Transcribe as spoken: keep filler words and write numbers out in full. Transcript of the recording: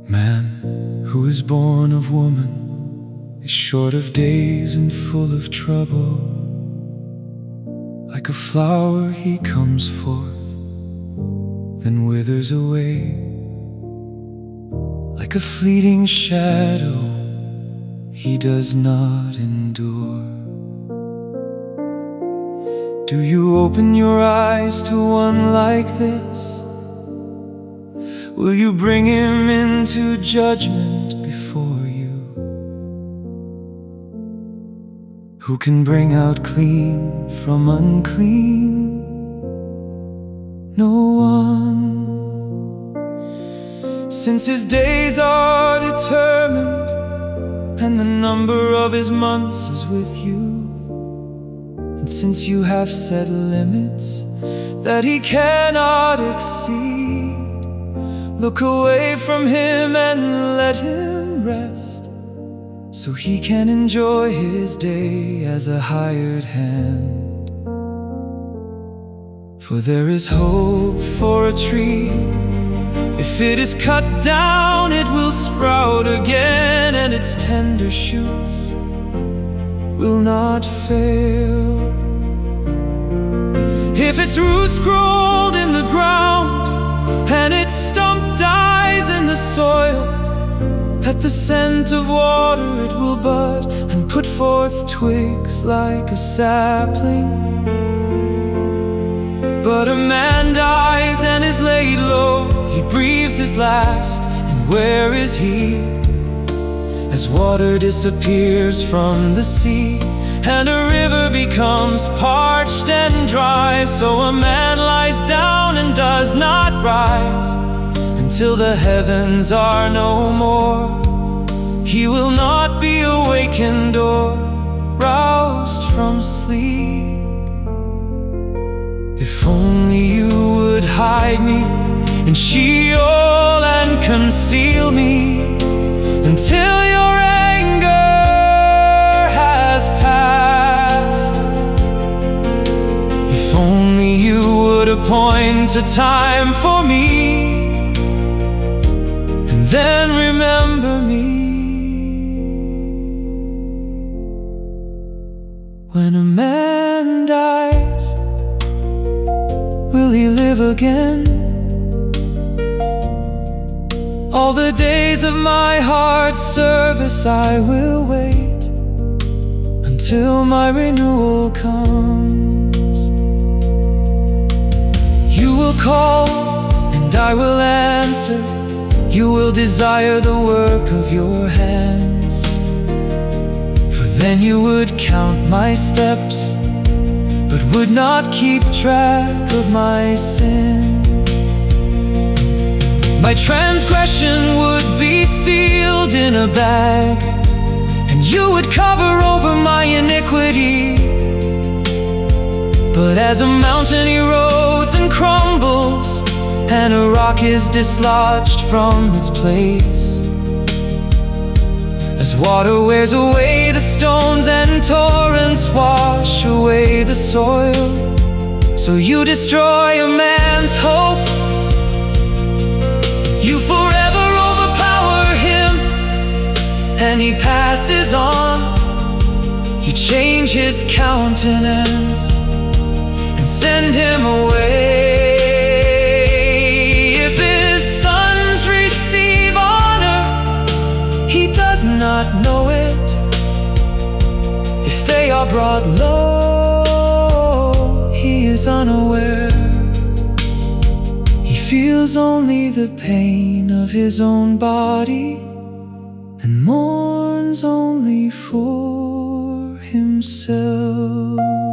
Man who is born of woman is short of days and full of trouble. Like a flower he comes forth, then withers away. Like a fleeting shadow, he does not endure. Do you open your eyes to one like this? Will you bring him into judgment before you? Who can bring out clean from unclean? No one. Since his days are determined, and the number of his months is with you, and since you have set limits that he cannot exceed, look away from him and let him rest, so he can enjoy his day as a hired hand. For there is hope for a tree. If it is cut down, it will sprout again, and its tender shoots will not fail. If its roots grow old in the ground, and its stump dies in the soil, at the scent of water it will bud and put forth twigs like a sapling. But a man dies and is laid low, he breathes his last, and where is he? As water disappears from the sea, and a river becomes parched and dry, so a man lies down and does not rise until the heavens are no more. He will not be awakened or roused from sleep. If only you would hide me in Sheol and conceal me until your anger has passed. If only you would appoint a time for me, and then remember me. When a man dies, will he live again? All the days of my heart's service I will wait until my renewal comes. You will call and I will answer. You will desire the work of your hands. For then you would count my steps, but would not keep track of my sin. My transgression would be sealed in a bag, and you would cover over my iniquity. But as a mountain erodes and crumbles, and a rock is dislodged from its place, as water wears away the stones and torrents wash away the soil, so you destroy a man's hope. You forever overpower him, and he passes on. You change his countenance and send him away. If his sons receive honor, he does not know it. If they are brought low, he is unaware. He feels only the pain of his own body, and mourns only for himself.